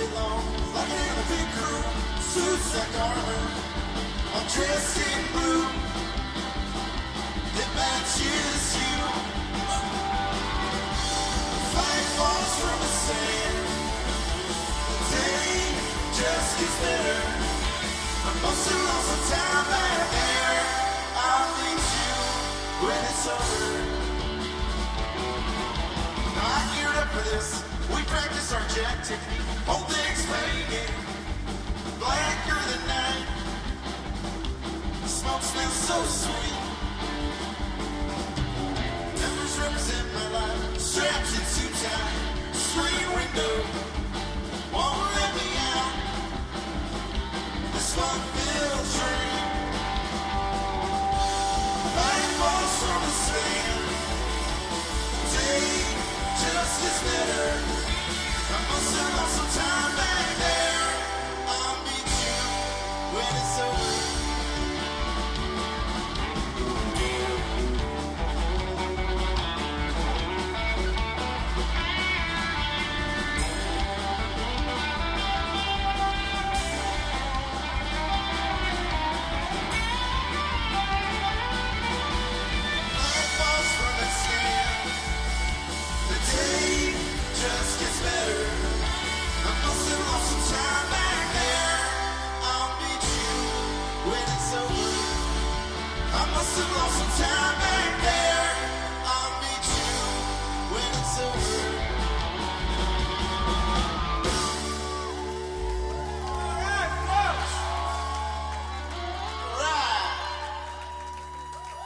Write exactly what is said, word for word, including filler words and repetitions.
long, like an elephant crew, suits like armor, I'm dressed in blue, that matches you. Flag falls from the sand, the day just gets better. I must have lost some time back there. I'll meet you when it's over. Now I geared up for this. We practice our jack technique. Whole thing's fading, blacker than night. The smoke smells so sweet. Numbers represent my life. Straps in too tight. Screen window won't let me out. This fun-filled dream. Light falls from the sand. Day just gets better. I must have lost some time back there. I'll meet you when it's over. Light falls from the sand. The day just gets better. I must have lost some time back there. I'll meet you when it's over. I must have lost